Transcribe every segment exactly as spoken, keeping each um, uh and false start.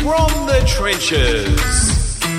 From the Trenches.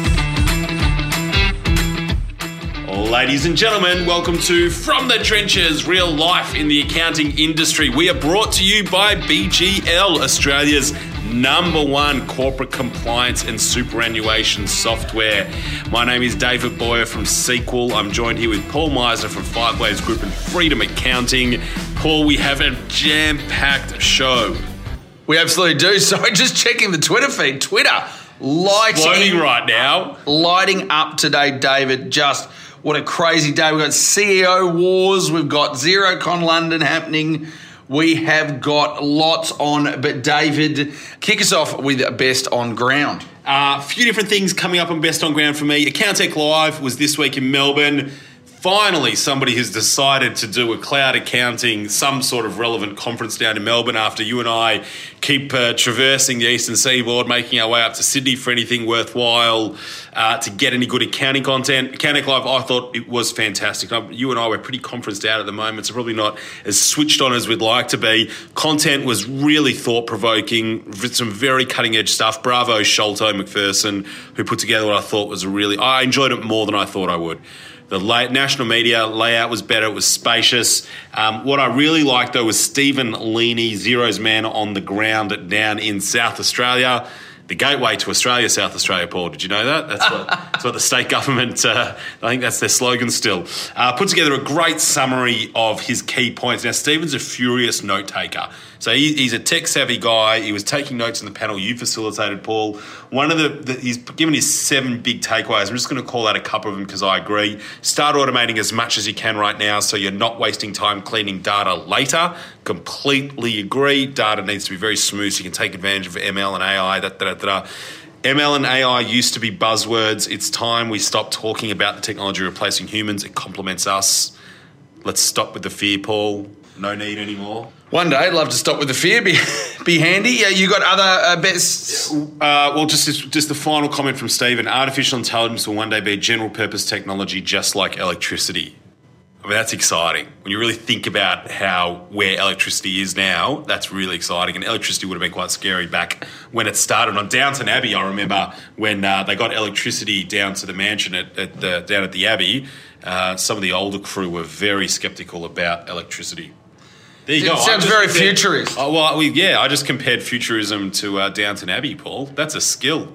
Ladies and gentlemen, welcome to From the Trenches, real life in the accounting industry. We are brought to you by B G L, Australia's number one corporate compliance and superannuation software. My name is David Boyer from Sequel. I'm joined here with Paul Meisner from Five Ways Group and Freedom Accounting. Paul, we have a jam-packed show. We absolutely do. So just checking the Twitter feed. Twitter lighting Floating right now. Lighting up today, David. Just what a crazy day. We've got C E O wars. We've got Xerocon London happening. We have got lots on. But David, kick us off with Best on Ground. A uh, few different things coming up on Best on Ground for me. Accounttech Live was this week in Melbourne. Finally, somebody has decided to do a cloud accounting, some sort of relevant conference down in Melbourne after you and I keep uh, traversing the eastern seaboard, making our way up to Sydney for anything worthwhile uh, to get any good accounting content. Accounttech Live, I thought it was fantastic. You and I were pretty conferenced out at the moment, so probably not as switched on as we'd like to be. Content was really thought-provoking, some very cutting-edge stuff. Bravo, Sholto McPherson, who put together what I thought was a really... I enjoyed it more than I thought I would. The lay- national media layout was better. It was spacious. Um, what I really liked, though, was Stephen Leaney, Xero's man on the ground down in South Australia. The gateway to Australia, South Australia, Paul. Did you know that? That's what, that's what the state government, uh, I think that's their slogan still. Uh, put together a great summary of his key points. Now, Stephen's a furious note taker. So he, he's a tech-savvy guy. He was taking notes in the panel you facilitated, Paul. One of the, the he's given his seven big takeaways. I'm just going to call out a couple of them because I agree. Start automating as much as you can right now so you're not wasting time cleaning data later. Completely agree. Data needs to be very smooth so you can take advantage of M L and A I. Da, da, da, da. M L and A I used to be buzzwords. It's time we stop talking about the technology replacing humans. It complements us. Let's stop with the fear, Paul. No need anymore. One day, I'd love to stop with the fear. Be, be handy. Yeah, you got other uh, best? Uh, well, just just the final comment from Stephen. Artificial intelligence will one day be a general purpose technology just like electricity. I mean, that's exciting. When you really think about how where electricity is now, that's really exciting. And electricity would have been quite scary back when it started. On Downton Abbey, I remember when uh, they got electricity down to the mansion at, at the, down at the Abbey, uh, some of the older crew were very sceptical about electricity. There you it go. sounds very futurist. Oh, well, we, yeah, I just compared futurism to uh, Downton Abbey, Paul. That's a skill.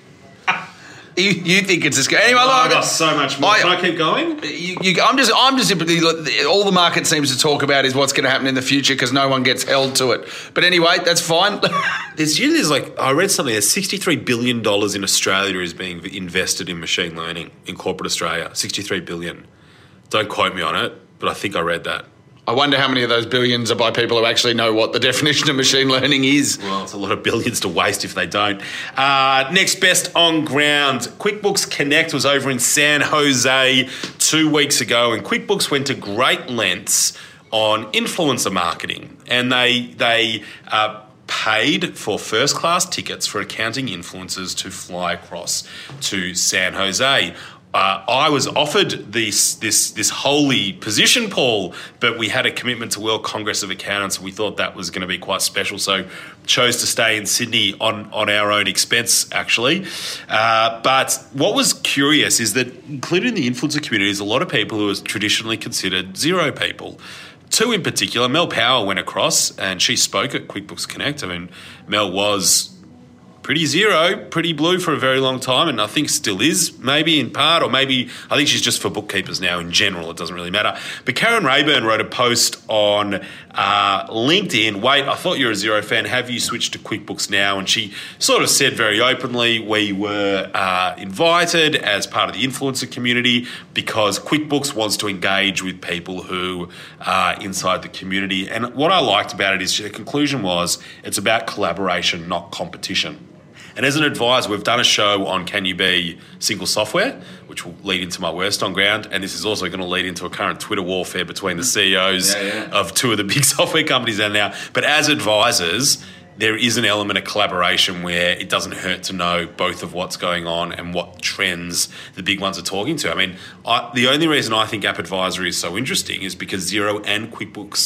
You, you think it's a skill? Anyway, oh, look, I've got so much more. I, Can I keep going? You, you, I'm just, I'm just. All the market seems to talk about is what's going to happen in the future because no one gets held to it. But anyway, that's fine. There's usually there's like I read something. There's sixty-three billion dollars in Australia is being invested in machine learning in corporate Australia. sixty-three billion. Don't quote me on it, but I think I read that. I wonder how many of those billions are by people who actually know what the definition of machine learning is. Well, it's a lot of billions to waste if they don't. Uh, next best on ground. QuickBooks Connect was over in San Jose two weeks ago, and QuickBooks went to great lengths on influencer marketing, and they they uh, paid for first-class tickets for accounting influencers to fly across to San Jose. Uh, I was offered this this this holy position, Paul, but we had a commitment to World Congress of Accountants. We thought that was going to be quite special, so chose to stay in Sydney on, on our own expense, actually. Uh, but what was curious is that included in the influencer community is a lot of people who are traditionally considered Xero people. Two in particular, Mel Power went across and she spoke at QuickBooks Connect. I mean, Mel was pretty Xero, pretty blue for a very long time, and I think still is, maybe in part, or maybe I think she's just for bookkeepers now in general. It doesn't really matter. But Karen Rayburn wrote a post on uh, LinkedIn. Wait, I thought you were a Xero fan. Have you switched to QuickBooks now? And she sort of said very openly, we were uh, invited as part of the influencer community because QuickBooks wants to engage with people who are inside the community. And what I liked about it is the conclusion was it's about collaboration, not competition. And as an advisor, we've done a show on Can You Be Single Software, which will lead into my worst on ground. And this is also going to lead into a current Twitter warfare between the C E Os yeah, yeah. of two of the big software companies out now. But as advisors, there is an element of collaboration where it doesn't hurt to know both of what's going on and what trends the big ones are talking to. I mean, I, the only reason I think App Advisory is so interesting is because Xero and QuickBooks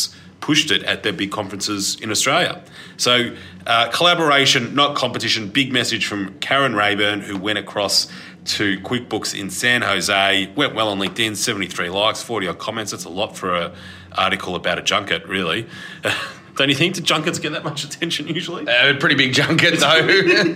pushed it at their big conferences in Australia. So uh, collaboration, not competition. Big message from Karen Rayburn, who went across to QuickBooks in San Jose, went well on LinkedIn, seventy-three likes, forty odd comments. That's a lot for an article about a junket, really. Don't you think? Do junkets get that much attention usually? Uh, a pretty big junket, though.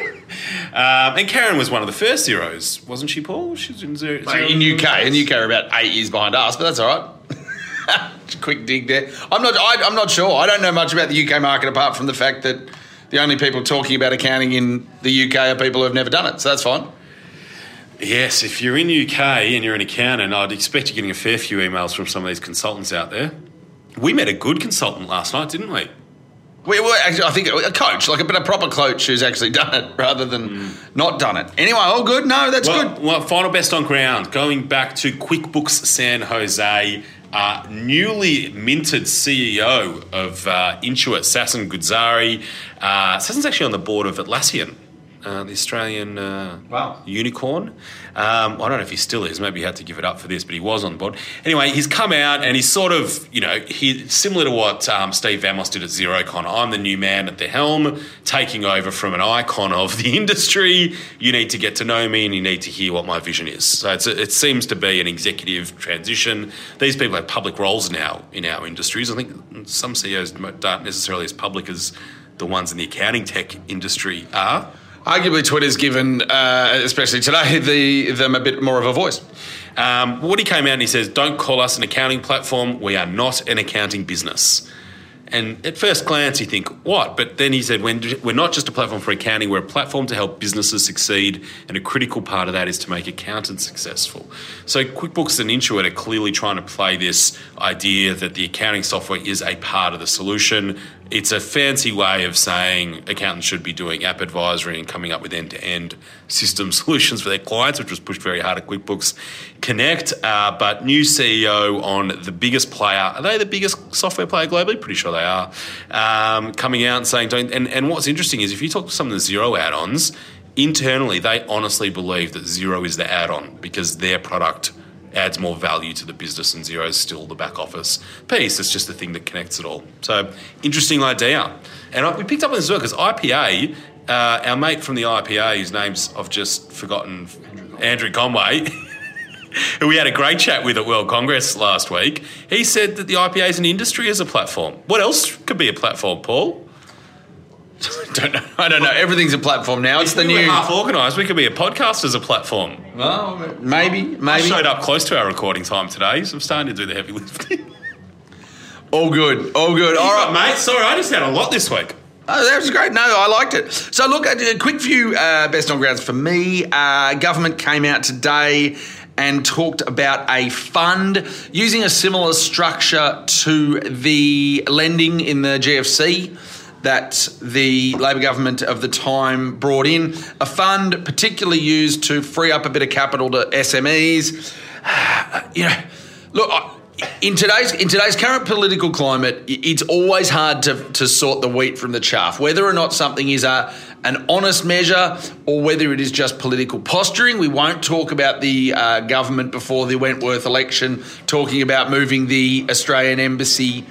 um, and Karen was one of the first zeros, wasn't she, Paul? She was in zero, zero in U K. In U K, we're about eight years behind us, but that's all right. Quick dig there. I'm not. I, I'm not sure. I don't know much about the U K market apart from the fact that the only people talking about accounting in the U K are people who have never done it. So that's fine. Yes, if you're in U K and you're an accountant, I'd expect you're getting a fair few emails from some of these consultants out there. We met a good consultant last night, didn't we? We were actually, I think, a coach, like a bit of proper coach who's actually done it rather than mm. not done it. Anyway, all good? No, that's well, good. Well, final best on ground. Going back to QuickBooks San Jose, uh, newly minted C E O of uh, Intuit, Sassan Goodsari. Uh, Sassan's actually on the board of Atlassian. Uh, the Australian uh, wow. unicorn. Um, I don't know if he still is. Maybe he had to give it up for this, but he was on the board. Anyway, he's come out and he's sort of, you know, he similar to what um, Steve Vamos did at Xerocon. I'm the new man at the helm, taking over from an icon of the industry. You need to get to know me and you need to hear what my vision is. So it's a, it seems to be an executive transition. These people have public roles now in our industries. I think some C E Os aren't necessarily as public as the ones in the accounting tech industry are. Arguably, Twitter's given, uh, especially today, the, them a bit more of a voice. Um, Woody came out and he says, don't call us an accounting platform. We are not an accounting business. And at first glance, you think, what? But then he said, we're not just a platform for accounting, we're a platform to help businesses succeed, and a critical part of that is to make accountants successful. So QuickBooks and Intuit are clearly trying to play this idea that the accounting software is a part of the solution. It's a fancy way of saying accountants should be doing app advisory and coming up with end-to-end system solutions for their clients, which was pushed very hard at QuickBooks Connect. Uh, but new C E O on the biggest player. Are they the biggest software player globally? Pretty sure they are. Um, coming out and saying, don't. And, and what's interesting is if you talk to some of the Xero add-ons, internally they honestly believe that Xero is the add-on because their product adds more value to the business and Xero is still the back office piece. It's just the thing that connects it all. So interesting idea. And I, we picked up on this as well because I P A, uh, our mate from the I P A, whose name's I've just forgotten, Andrew Conway, who we had a great chat with at World Congress last week, he said that the I P A is an industry as a platform. What else could be a platform, Paul? don't know. I don't know. Everything's a platform now. It's if the we new. We're half organised. We could be a podcast as a platform. Well, maybe, maybe. I showed up close to our recording time today, so I'm starting to do the heavy lifting. All good. All good. All right, mate. Sorry, I just had a lot this week. Oh, that was great. No, I liked it. So, look, a quick few uh, best on grounds for me. Uh, government came out today and talked about a fund using a similar structure to the lending in the G F C that the Labor government of the time brought in, a fund particularly used to free up a bit of capital to S M Es. You know, look, in today's in today's current political climate, it's always hard to, to sort the wheat from the chaff, whether or not something is a an honest measure or whether it is just political posturing. We won't talk about the uh, government before the Wentworth election, talking about moving the Australian embassy.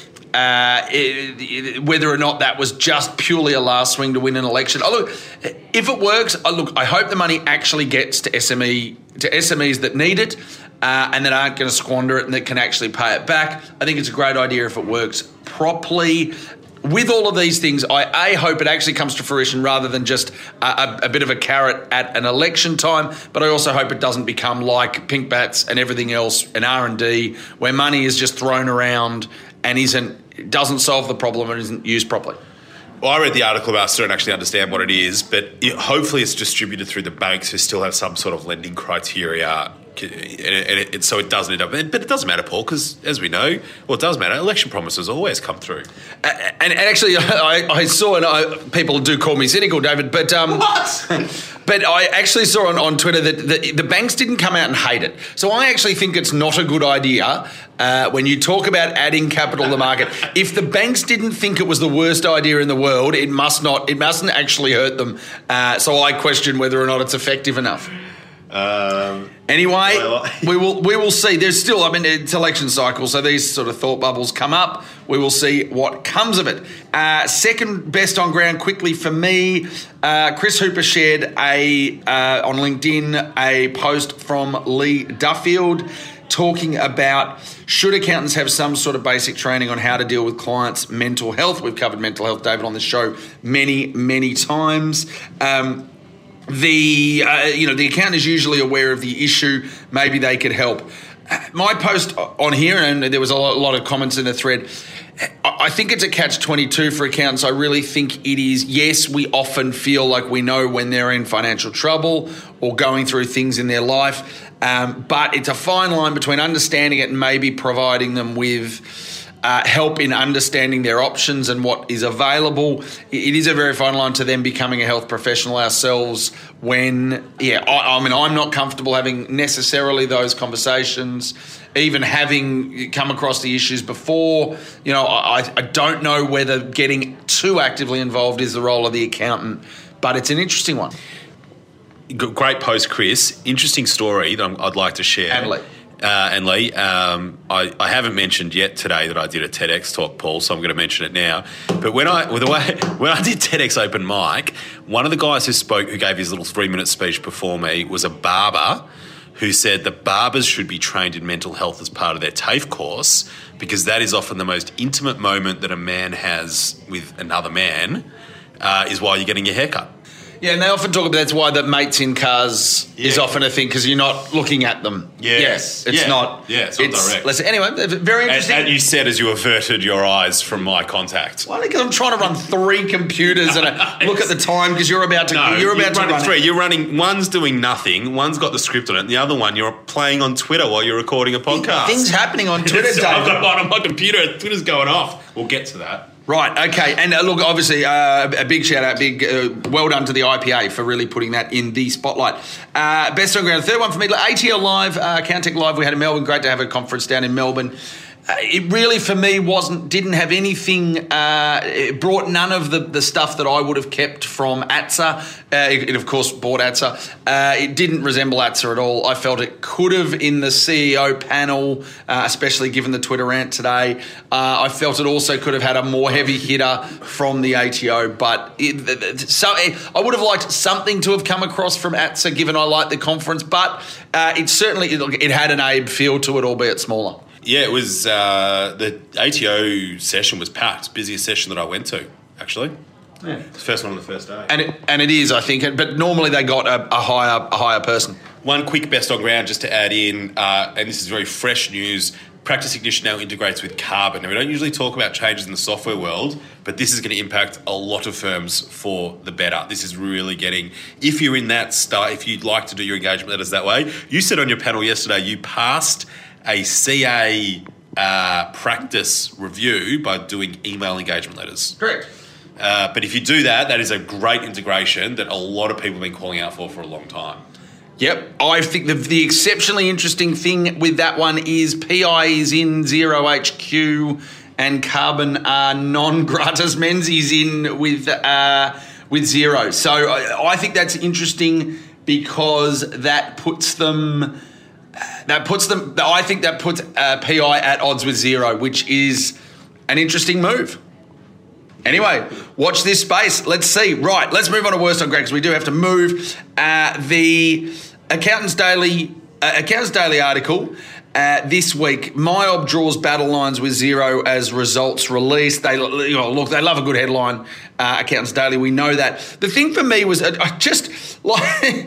Uh, it, it, whether or not that was just purely a last swing to win an election. Oh, look, if it works, oh, look, I hope the money actually gets to S M E to S M Es that need it uh, and that aren't going to squander it and that can actually pay it back. I think it's a great idea if it works properly. With all of these things, I A, hope it actually comes to fruition rather than just a, a, a bit of a carrot at an election time, but I also hope it doesn't become like pink bats and everything else and R and D where money is just thrown around and isn't doesn't solve the problem and isn't used properly. Well, I read the article about it, so I don't actually understand what it is, but it, hopefully it's distributed through the banks who still have some sort of lending criteria, and it, and it, so it doesn't end up. But it doesn't matter, Paul, because as we know, well, it does matter. Election promises always come through. Uh, and, and actually, I, I saw, and I, people do call me cynical, David, but um, what? But I actually saw on, on Twitter that the, the banks didn't come out and hate it. So I actually think it's not a good idea uh, when you talk about adding capital to the market. If the banks didn't think it was the worst idea in the world, it must not. It mustn't actually hurt them. Uh, so I question whether or not it's effective enough. Um, Anyway, we will we will see. There's still, I mean, it's election cycle, so these sort of thought bubbles come up. We will see what comes of it. Uh, second best on ground quickly for me, uh, Chris Hooper shared a uh, on LinkedIn a post from Lee Duffield talking about should accountants have some sort of basic training on how to deal with clients' mental health. We've covered mental health, David, on the show many, many times. Um, The uh, you know the accountant is usually aware of the issue. Maybe they could help. My post on here, and there was a lot, a lot of comments in the thread. I think it's a catch twenty-two for accountants. I really think it is. Yes, we often feel like we know when they're in financial trouble or going through things in their life, um, but it's a fine line between understanding it and maybe providing them with Uh, help in understanding their options and what is available. It is a very fine line to them becoming a health professional ourselves when, yeah, I, I mean, I'm not comfortable having necessarily those conversations, even having come across the issues before. You know, I, I don't know whether getting too actively involved is the role of the accountant, but it's an interesting one. Great post, Chris. Interesting story that I'm, I'd like to share. And Lee. Uh, and Lee, um, I, I haven't mentioned yet today that I did a TEDx talk, Paul, so I'm going to mention it now. But when I, with the way, when I did TEDx Open Mic, one of the guys who spoke, who gave his little three-minute speech before me, was a barber who said that barbers should be trained in mental health as part of their TAFE course because that is often the most intimate moment that a man has with another man uh, is while you're getting your hair cut. Yeah, and they often talk about that's why the mates in cars yeah. is often a thing because you're not looking at them. Yeah. Yes, it's yeah. not. Yeah, it's not it's, direct. Listen, anyway, very interesting. And, and you said as you averted your eyes from my contact. Why? Because I'm trying to run three computers and I look at the time because you're about to. No, you're about you're to run three. it. You're running. One's doing nothing. One's got the script on it. And the other one, you're playing on Twitter while you're recording a podcast. Things happening on Twitter, David. I've got one on my computer. Twitter's going off. We'll get to that. Right, okay. And uh, look, obviously, uh, a big shout out, big uh, well done to the I P A for really putting that in the spotlight. Uh, best on ground, third one for me, A T L Live, uh, Accountech Live, we had in Melbourne. Great to have a conference down in Melbourne. Uh, it really, for me, wasn't didn't have anything. Uh, it brought none of the, the stuff that I would have kept from A T S A. Uh, it, it, of course, bought A T S A. Uh, it didn't resemble A T S A at all. I felt it could have in the C E O panel, uh, especially given the Twitter rant today. Uh, I felt it also could have had a more heavy hitter from the A T O. But it, so it, I would have liked something to have come across from A T S A, given I liked the conference. But uh, it certainly it, it had an A B E feel to it, albeit smaller. Yeah, it was, uh, the A T O session was packed. Busiest session that I went to, actually. Yeah. It's the first one on the first day. And it, and it is, I think. But normally they got a, a higher a higher person. One quick best on ground just to add in, uh, and this is very fresh news, Practice Ignition now integrates with Carbon. Now, we don't usually talk about changes in the software world, but this is going to impact a lot of firms for the better. This is really getting, if you're in that start, if you'd like to do your engagement letters that way, you said on your panel yesterday you passed a C A uh, practice review by doing email engagement letters. Correct. Uh, but if you do that, that is a great integration that a lot of people have been calling out for for a long time. Yep. I think the, the exceptionally interesting thing with that one is P I is in Zero H Q and Carbon are non-gratis Menzies in with, uh, with Zero. So I, I think that's interesting because that puts them... That puts them. I think that puts uh, P I at odds with Zero, which is an interesting move. Anyway, watch this space. Let's see. Right, let's move on to worst on ground because we do have to move. Uh, the Accountants Daily, uh, Accountants Daily article uh, this week. M Y O B draws battle lines with Zero as results released. They you know, look. They love a good headline. Uh, Accountants Daily. We know that. The thing for me was uh, I just like.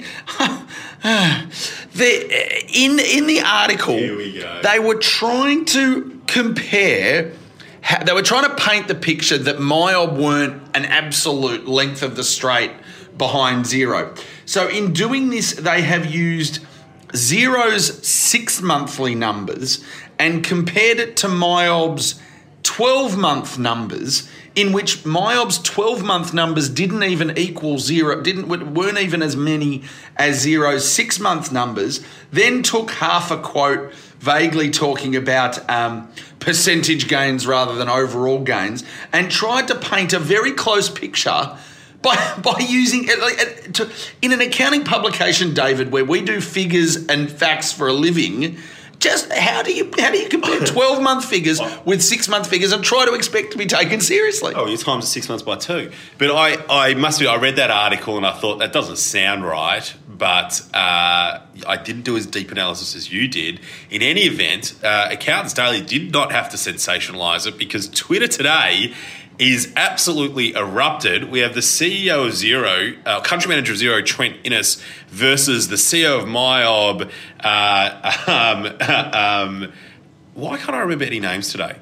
The, in in the article, Here we go. They were trying to compare, they were trying to paint the picture that M Y O B weren't an absolute length of the straight behind Zero. So in doing this, they have used Zero's six monthly numbers and compared it to M Y O B's twelve-month numbers, in which M Y O B's twelve-month numbers didn't even equal Zero, didn't weren't even as many as Zero's six-month numbers, then took half a quote vaguely talking about um, percentage gains rather than overall gains, and tried to paint a very close picture by by using it like, to, in an accounting publication, David, where we do figures and facts for a living. Just how do you how do you compare twelve month figures with six month figures and try to expect to be taken seriously? Oh, you times six months by two. But I, I must be. I read that article and I thought that doesn't sound right. But uh, I didn't do as deep analysis as you did. In any event, uh, Accountants Daily did not have to sensationalise it because Twitter today is absolutely erupted. We have the C E O of Xero, uh, country manager of Xero, Trent Innes, versus the C E O of MYOB. Uh, um, um, why can't I remember any names today?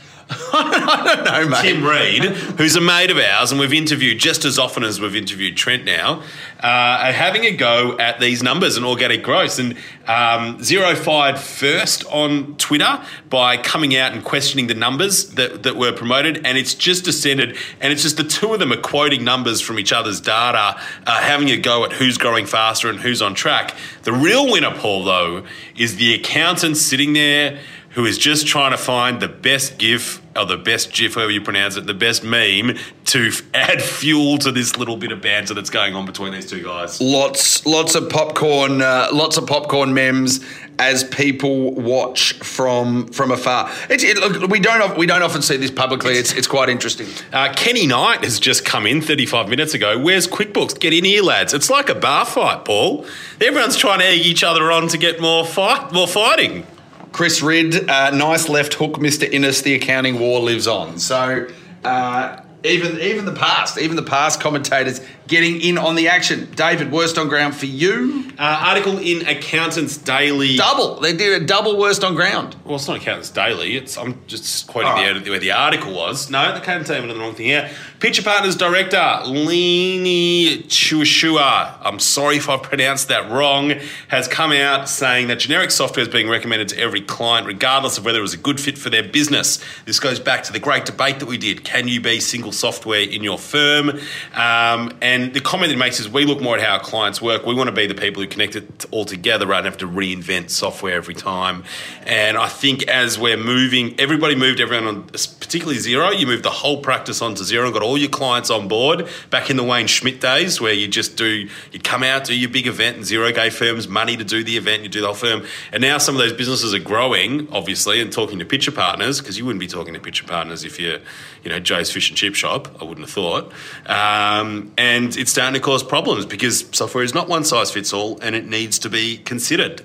I don't know, mate. Tim Reed, who's a mate of ours, and we've interviewed just as often as we've interviewed Trent now, uh, are having a go at these numbers and organic growth. And um, Xero fired first on Twitter by coming out and questioning the numbers that, that were promoted, and it's just descended, and it's just the two of them are quoting numbers from each other's data, uh, having a go at who's growing faster and who's on track. The real winner, Paul, though, is the accountant sitting there who is just trying to find the best GIF, or the best GIF, however you pronounce it, the best meme to f- add fuel to this little bit of banter that's going on between these two guys. Lots, lots of popcorn, uh, lots of popcorn memes as people watch from from afar. It's, it, look, we don't we don't often see this publicly. It's it's quite interesting. Uh, Kenny Knight has just come in thirty-five minutes ago. Where's QuickBooks? Get in here, lads. It's like a bar fight, Paul. Everyone's trying to egg each other on to get more fight, more fighting. Chris Ridd, uh, nice left hook, Mister Innes. The accounting war lives on. So uh, even even the past, even the past commentators getting in on the action. David, worst on ground for you? Uh, article in Accountants Daily. Double. They did a double worst on ground. Well, it's not Accountants Daily. It's I'm just quoting right. the, where the article was. No, they can't tell me the wrong thing here. Pitcher Partners Director Lini Chuashua, I'm sorry if I've pronounced that wrong, has come out saying that generic software is being recommended to every client regardless of whether it was a good fit for their business. This goes back to the great debate that we did. Can you be single software in your firm? Um, and the comment it makes is we look more at how our clients work. We want to be the people who connect it all together rather than have to reinvent software every time. And I think as we're moving, everybody moved everyone on, particularly Xero, you moved the whole practice onto Xero and got all your clients on board. Back in the Wayne Schmidt days where you just do, you'd come out, do your big event and Xero gave firms money to do the event, you do the whole firm. And now some of those businesses are growing, obviously, and talking to Pitcher Partners, because you wouldn't be talking to Pitcher Partners if you're, you know, Joe's Fish and Chip Shop, I wouldn't have thought. Um, and it's starting to cause problems because software is not one size fits all and it needs to be considered.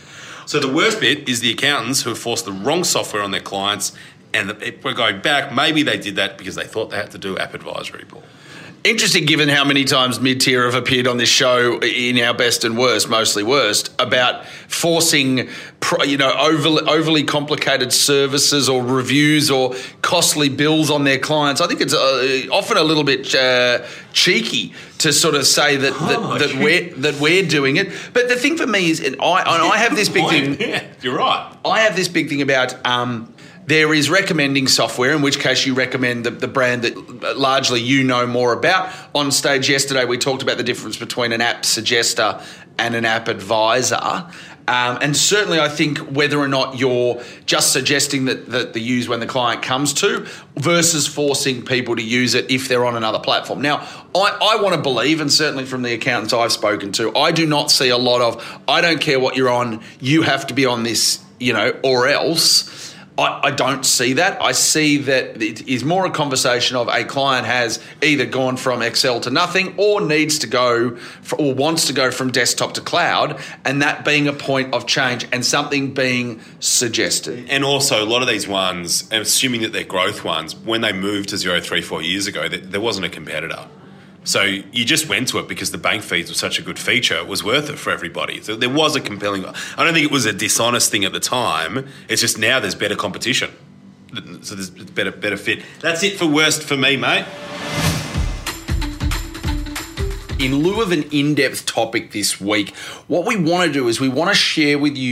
So the worst bit is the accountants who have forced the wrong software on their clients, and we're going back, maybe they did that because they thought they had to do app advisory, Paul. Interesting, given how many times mid-tier have appeared on this show in our best and worst, mostly worst, about forcing, you know, overly, overly complicated services or reviews or costly bills on their clients. I think it's uh, often a little bit uh, cheeky to sort of say that that, oh, that we're that we're doing it. But the thing for me is, and I and I have this big thing. Yeah, you're right. I have this big thing about. Um, There is recommending software, in which case you recommend the, the brand that largely you know more about. On stage yesterday, we talked about the difference between an app suggester and an app advisor. Um, and certainly I think whether or not you're just suggesting that, that the use when the client comes to versus forcing people to use it if they're on another platform. Now, I, I want to believe, and certainly from the accountants I've spoken to, I do not see a lot of, I don't care what you're on, you have to be on this, you know, or else. I, I don't see that. I see that it is more a conversation of a client has either gone from Excel to nothing or needs to go for, or wants to go from desktop to cloud, and that being a point of change and something being suggested. And also a lot of these ones, assuming that they're growth ones, when they moved to Xero three, four years ago, there wasn't a competitor. So you just went to it because the bank feeds were such a good feature. It was worth it for everybody. So there was a compelling... I don't think it was a dishonest thing at the time. It's just now there's better competition. So there's better better fit. That's it for worst for me, mate. In lieu of an in-depth topic this week, what we want to do is we want to share with you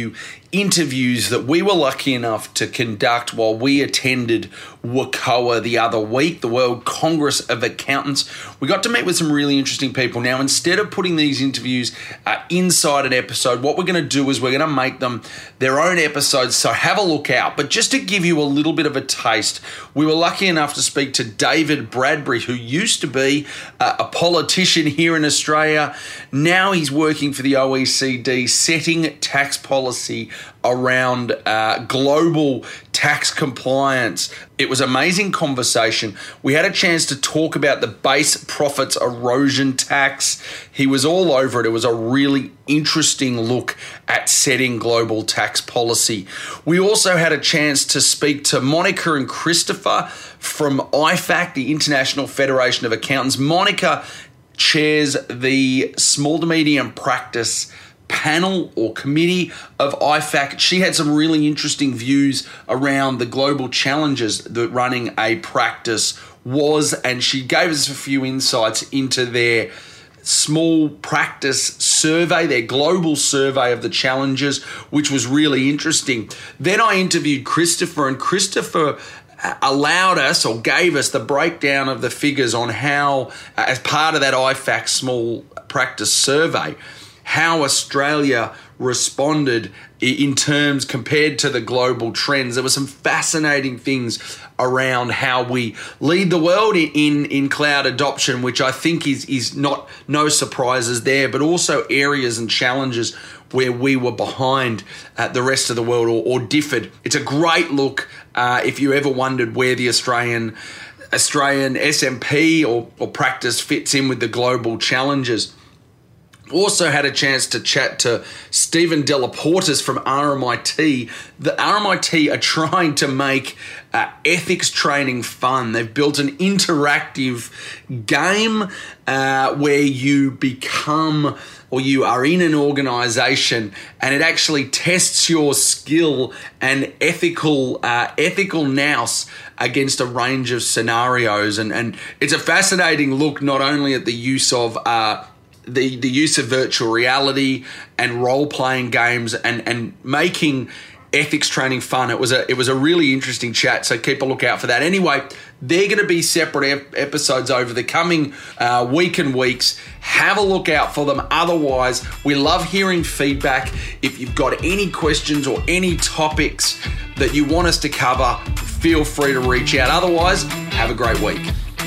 interviews that we were lucky enough to conduct while we attended W C O A the other week, the World Congress of Accountants. We got to meet with some really interesting people. Now, instead of putting these interviews uh, inside an episode, what we're going to do is we're going to make them their own episodes, so have a look out. But just to give you a little bit of a taste, we were lucky enough to speak to David Bradbury, who used to be uh, a politician here in Australia. Now he's working for the O E C D, setting tax policy around uh, global tax compliance. It was an amazing conversation. We had a chance to talk about the base profits erosion tax. He was all over it. It was a really interesting look at setting global tax policy. We also had a chance to speak to Monica and Christopher from I F A C, the International Federation of Accountants. Monica chairs the Small to Medium Practice panel or committee of I F A C. She had some really interesting views around the global challenges that running a practice was, and she gave us a few insights into their small practice survey, their global survey of the challenges, which was really interesting. Then I interviewed Christopher, and Christopher allowed us or gave us the breakdown of the figures on how, as part of that I F A C small practice survey, how Australia responded in terms compared to the global trends. There were some fascinating things around how we lead the world in, in, in cloud adoption, which I think is, is not no surprises there, but also areas and challenges where we were behind uh, the rest of the world or, or differed. It's a great look uh, if you ever wondered where the Australian Australian S M P or, or practice fits in with the global challenges. Also had a chance to chat to Stephen Delaportas from R M I T. The R M I T are trying to make uh, ethics training fun. They've built an interactive game uh, where you become or you are in an organisation and it actually tests your skill and ethical uh, ethical nous against a range of scenarios. And, and it's a fascinating look not only at the use of uh, The, the use of virtual reality and role-playing games and, and making ethics training fun. It was a it was a really interesting chat, so keep a lookout for that. Anyway, they're going to be separate ep- episodes over the coming uh, week and weeks. Have a look out for them. Otherwise, we love hearing feedback. If you've got any questions or any topics that you want us to cover, feel free to reach out. Otherwise, have a great week.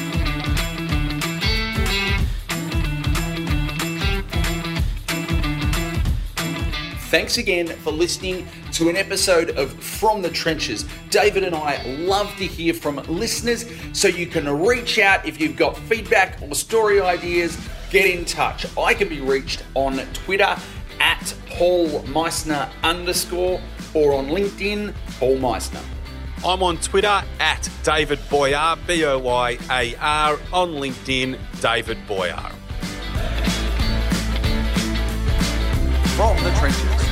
Thanks again for listening to an episode of From the Trenches. David and I love to hear from listeners, so you can reach out if you've got feedback or story ideas. Get in touch. I can be reached on Twitter at Paul Meissner underscore or on LinkedIn, Paul Meissner. I'm on Twitter at David Boyar, B O Y A R, on LinkedIn, David Boyar. From the Trenches.